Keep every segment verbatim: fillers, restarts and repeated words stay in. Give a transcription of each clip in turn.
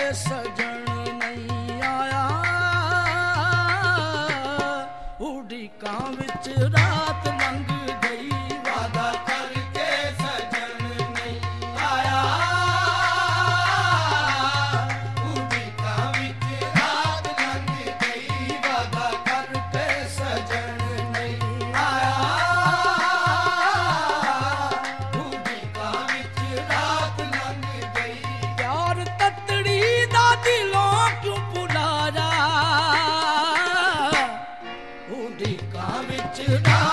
ਸਜਣ ਨਹੀਂ ਆਇਆ, ਉਡੀਕਾਂ ਵਿੱਚ ਰਾਤ ਲੰਘ ਗਈ, ਵਾਦਾ ਕਰਕੇ ਸਜਣ ਨਹੀਂ ਆਇਆ, ਉਡੀਕਾਂ ਵਿੱਚ ਰਾਤ ਲੰਘ ਗਈ, ਵਾਦਾ ਕਰਕੇ ਸਜਣ ਨਹੀਂ ਆਇਆ, ਉਡੀਕਾਂ ਵਿੱਚ ਰਾਤ ਲੰਘ ਗਈ। ਪਿਆਰ ਤਤੜੀ ਦਾ ਦਿਲੋਂ ਕਿਉਂ ਭੁਲਾਇਆ, ਉਡੀਕਾਂ ਵਿੱਚ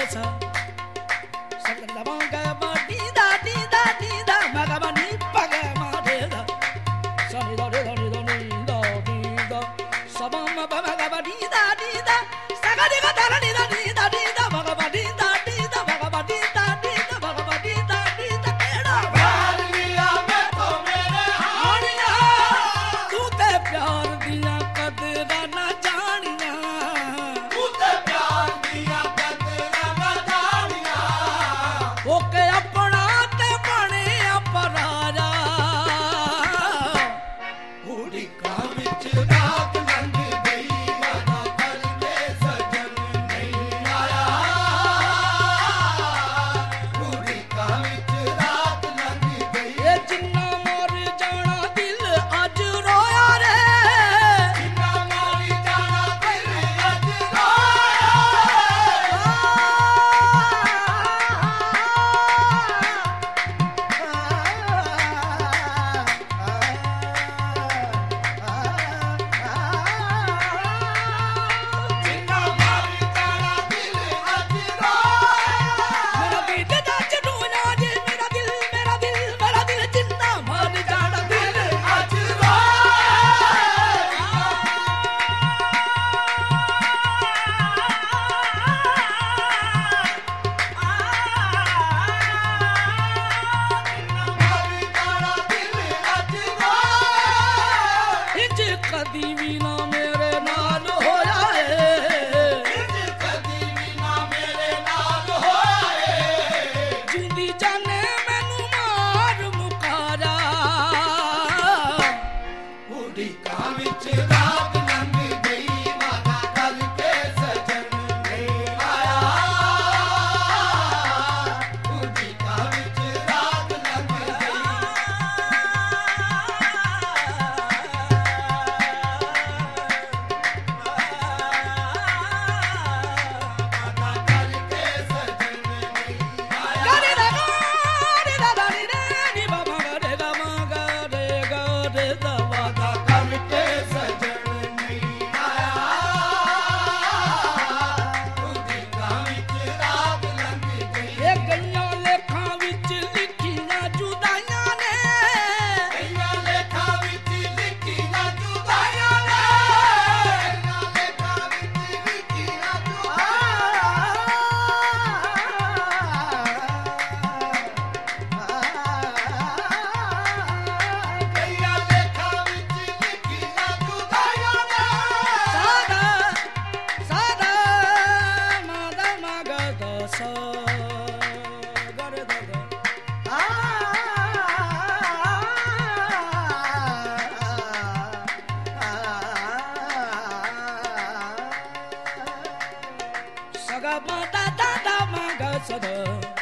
sa sa la ba ga ba di da di da di da ma ga ba ni pa ga ma de da sa ni da de da ni da ni da di da sa ba ma ba ma ga ba di da di da sa ga di ga da ni da ni da di da ma ga ba di da di da ma ga ba di da di da ma ga ba di da di da kehda pyar liya main to mere haaniya tu te pyar diya kadra na jaaniya tu te pyar diya kadra na jaaniya oke apna te bane aparaja ਉਡੀਕਾਂ ਵਿੱਚ ਰਾਤ ਲੰਘ ਗਈ ਵਾਦਾ ਕਰਕੇ ਸਜਣ ਨਹੀਂ ਆਇਆ ਉਡੀਕਾਂ ਵਿੱਚ ਰਾਤ ਲੰਘ ਗਈ ਇਹ ਜਿੰਨਾ ਮਰ ਜਾਣਾ ਦਿਲ ਅੱਜ ਰੋਇਆ ਰੇ ਜਿੰਨਾ ਮਰ ਜਾਣਾ ਦਿਲ ਅੱਜ ਕਦੀ ਵੀ ਨਾ ਮੇਰੇ ਨਾਲ ਹੋਇਆ ਏ ਇੰਜ ਕਦੀ ਵੀ ਨਾ ਮੇਰੇ ਨਾਲ ਹੋਇਆ ਏ ਜਿੰਦੀ ਜਾਨੇ ਮੈਨੂੰ ਮਾਰ ਮੁਕਾਰਾ ਉਡੀਕਾਂ ਵਿੱਚ ਰਾਤ ਲੰਘ ਗਈ ਵਾਦਾ ਕਰਕੇ ਸਜਣ ਨਹੀਂ ਆਇਆ ਉਡੀਕਾਂ ਵਿੱਚ ਰਾਤ ਲੰਘ ਗਈ Saga ma da da da ma ga sa da